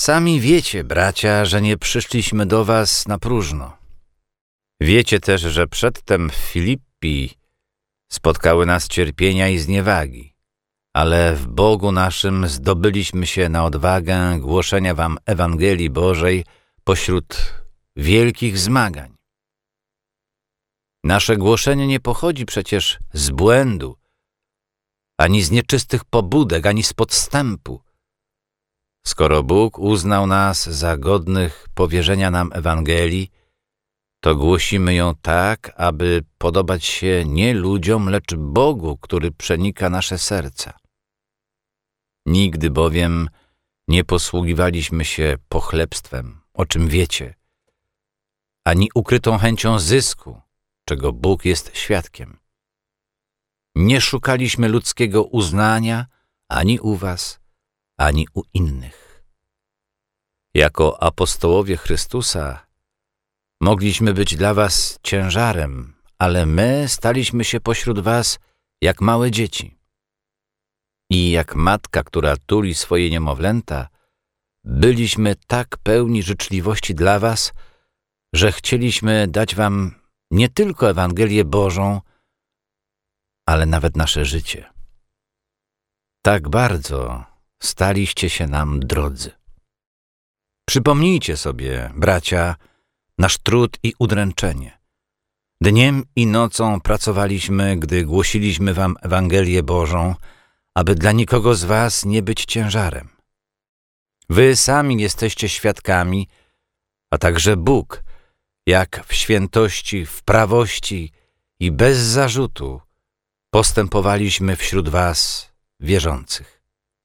Sami wiecie, bracia, że nie przyszliśmy do was na próżno. Wiecie też, że przedtem w Filippi spotkały nas cierpienia i zniewagi, ale w Bogu naszym zdobyliśmy się na odwagę głoszenia wam Ewangelii Bożej pośród wielkich zmagań. Nasze głoszenie nie pochodzi przecież z błędu, ani z nieczystych pobudek, ani z podstępu. Skoro Bóg uznał nas za godnych powierzenia nam Ewangelii, to głosimy ją tak, aby podobać się nie ludziom, lecz Bogu, który przenika nasze serca. Nigdy bowiem nie posługiwaliśmy się pochlebstwem, o czym wiecie, ani ukrytą chęcią zysku, czego Bóg jest świadkiem. Nie szukaliśmy ludzkiego uznania ani u was, ani u innych. Jako apostołowie Chrystusa mogliśmy być dla was ciężarem, ale my staliśmy się pośród was jak małe dzieci. I jak matka, która tuli swoje niemowlęta, byliśmy tak pełni życzliwości dla was, że chcieliśmy dać wam nie tylko Ewangelię Bożą, ale nawet nasze życie. Tak bardzo staliście się nam drodzy. Przypomnijcie sobie, bracia, nasz trud i udręczenie. Dniem i nocą pracowaliśmy, gdy głosiliśmy wam Ewangelię Bożą, aby dla nikogo z was nie być ciężarem. Wy sami jesteście świadkami, a także Bóg, jak w świętości, w prawości i bez zarzutu postępowaliśmy wśród was wierzących.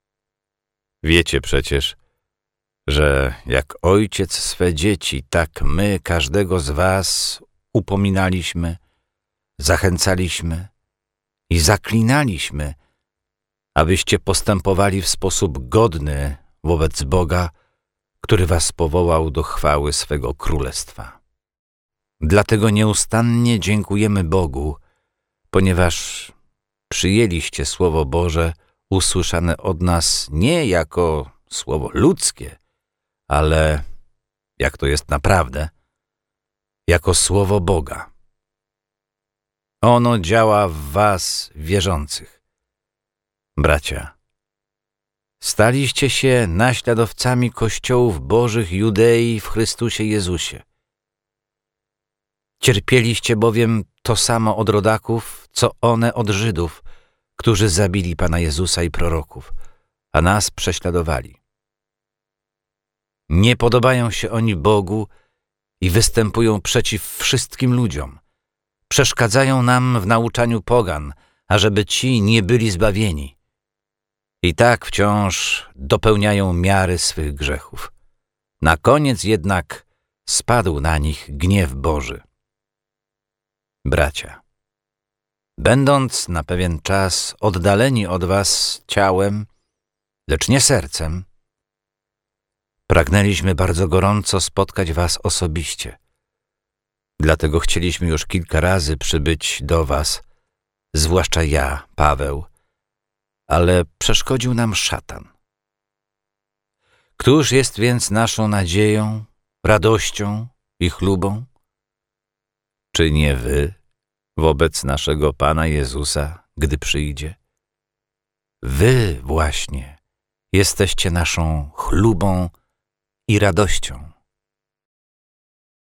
Wiecie przecież, że jak ojciec swe dzieci, tak my każdego z was upominaliśmy, zachęcaliśmy i zaklinaliśmy, abyście postępowali w sposób godny wobec Boga, który was powołał do chwały swego królestwa. Dlatego nieustannie dziękujemy Bogu, ponieważ przyjęliście Słowo Boże usłyszane od nas nie jako słowo ludzkie, ale, jak to jest naprawdę, jako Słowo Boga. Ono działa w was wierzących. Bracia, staliście się naśladowcami Kościołów Bożych Judei w Chrystusie Jezusie. Cierpieliście bowiem to samo od rodaków, co one od Żydów, którzy zabili Pana Jezusa i proroków, a nas prześladowali. Nie podobają się oni Bogu i występują przeciw wszystkim ludziom. Przeszkadzają nam w nauczaniu pogan, ażeby ci nie byli zbawieni. I tak wciąż dopełniają miary swych grzechów. Na koniec jednak spadł na nich gniew Boży. Bracia, będąc na pewien czas oddaleni od was ciałem, lecz nie sercem, pragnęliśmy bardzo gorąco spotkać was osobiście. Dlatego chcieliśmy już kilka razy przybyć do was, zwłaszcza ja, Paweł, ale przeszkodził nam szatan. Któż jest więc naszą nadzieją, radością i chlubą? Czy nie wy wobec naszego Pana Jezusa, gdy przyjdzie? Wy właśnie jesteście naszą chlubą i radością.